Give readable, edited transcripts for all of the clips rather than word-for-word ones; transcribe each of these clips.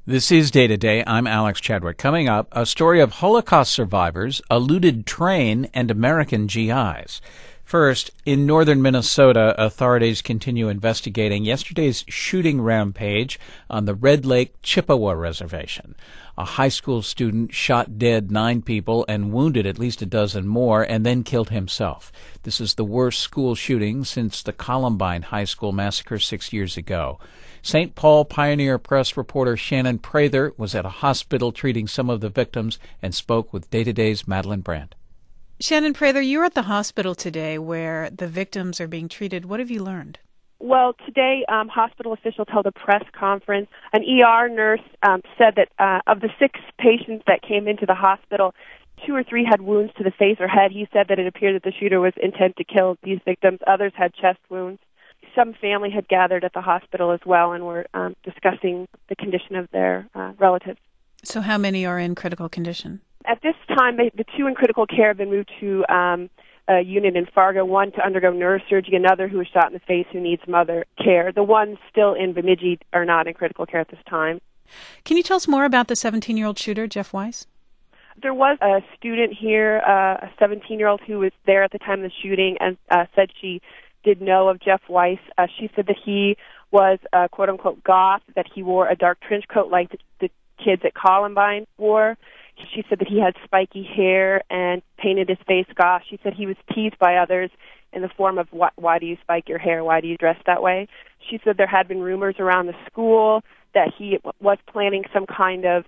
This is Day to Day. I'm Alex Chadwick. Coming up, a story of Holocaust survivors, a looted train, and American GIs. First, in northern Minnesota, authorities continue investigating yesterday's shooting rampage on the Red Lake Chippewa Reservation. A high school student shot dead 9 people and wounded at least a dozen more and then killed himself. This is the worst school shooting since the Columbine High School massacre 6 years ago. St. Paul Pioneer Press reporter Shannon Prather was at a hospital treating some of the victims and spoke with Day to Day's Madeline Brandt. Shannon Prather, you're at the hospital today where the victims are being treated. What have you learned? Well, today, hospital officials held a press conference. An ER nurse said that of the 6 patients that came into the hospital, 2 or 3 had wounds to the face or head. He said that it appeared that the shooter was intent to kill these victims. Others had chest wounds. Some family had gathered at the hospital as well and were discussing the condition of their relatives. So how many are in critical condition? At this time, the 2 in critical care have been moved to a unit in Fargo, one to undergo neurosurgery, another who was shot in the face who needs some other care. The ones still in Bemidji are not in critical care at this time. Can you tell us more about the 17-year-old shooter, Jeff Weiss? There was a student here, a 17-year-old who was there at the time of the shooting and said she did know of Jeff Weiss. She said that he was a quote-unquote goth, that he wore a dark trench coat like the kids at Columbine wore. She said that he had spiky hair and painted his face goth. She said he was teased by others in the form of, why do you spike your hair? Why do you dress that way? She said there had been rumors around the school that he was planning some kind of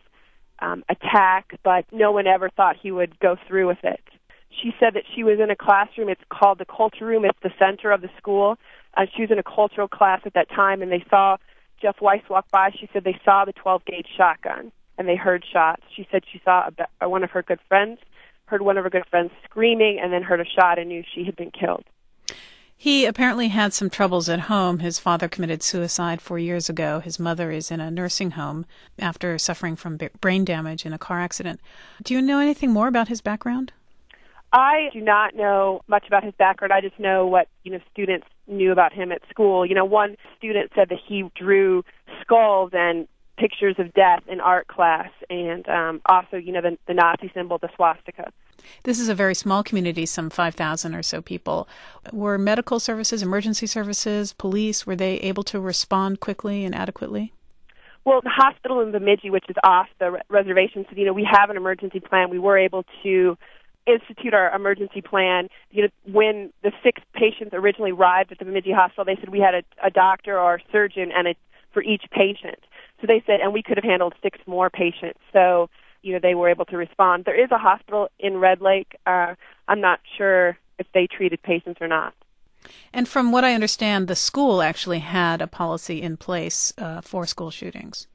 attack, but no one ever thought he would go through with it. She said that she was in a classroom. It's called the Culture Room. It's the center of the school. She was in a cultural class at that time, and they saw Jeff Weiss walk by. She said they saw the 12-gauge shotgun, and they heard shots. She said she saw one of her good friends, heard one of her good friends screaming, and then heard a shot and knew she had been killed. He apparently had some troubles at home. His father committed suicide 4 years ago. His mother is in a nursing home after suffering from brain damage in a car accident. Do you know anything more about his background? I do not know much about his background. I just know what students knew about him at school. One student said that he drew skulls and pictures of death in art class, and also the Nazi symbol, the swastika. This is a very small community, some 5,000 or so people. Were medical services, emergency services, police, were they able to respond quickly and adequately? Well, the hospital in Bemidji, which is off the reservation, said, we have an emergency plan. We were able to institute our emergency plan. When the 6 patients originally arrived at the Bemidji hospital, they said we had a doctor or a surgeon for each patient. So they said, and we could have handled 6 more patients. So, they were able to respond. There is a hospital in Red Lake. I'm not sure if they treated patients or not. And from what I understand, the school actually had a policy in place for school shootings.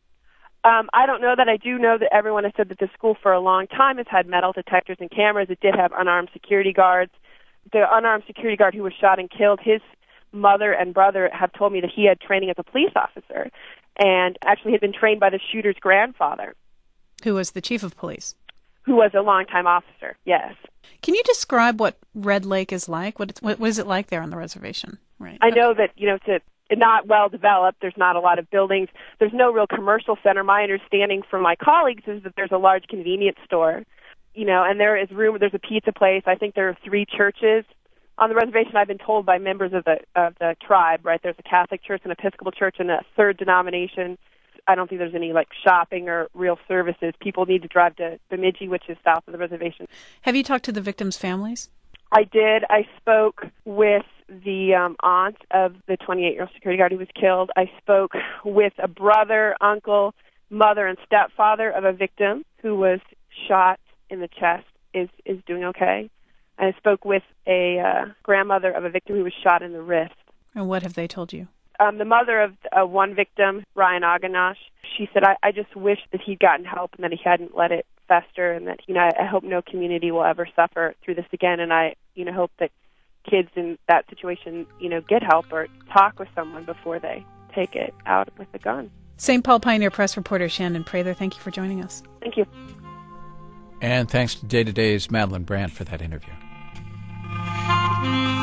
I don't know that. I do know that everyone has said that the school for a long time has had metal detectors and cameras. It did have unarmed security guards. The unarmed security guard who was shot and killed, his mother and brother have told me that he had training as a police officer and actually had been trained by the shooter's grandfather. Who was the chief of police? Who was a longtime officer, yes. Can you describe what Red Lake is like? What is it like there on the reservation? Right. I know that, it's not well developed. There's not a lot of buildings. There's no real commercial center. My understanding from my colleagues is that there's a large convenience store, and there's a pizza place. I think there are 3 churches on the reservation. I've been told by members of the tribe, right? There's a Catholic church, an Episcopal church, and a third denomination. I don't think there's any shopping or real services. People need to drive to Bemidji, which is south of the reservation. Have you talked to the victims' families? I did. I spoke with the aunt of the 28-year-old security guard who was killed. I spoke with a brother, uncle, mother, and stepfather of a victim who was shot in the chest, is doing okay. I spoke with a grandmother of a victim who was shot in the wrist. And what have they told you? The mother of one victim, Ryan Aganash, she said, I just wish that he'd gotten help and that he hadn't let it fester, and that, I hope no community will ever suffer through this again, and I, hope that kids in that situation, get help or talk with someone before they take it out with a gun. St. Paul Pioneer Press reporter Shannon Prather, thank you for joining us. Thank you. And thanks to Day to Day's Madeline Brandt for that interview.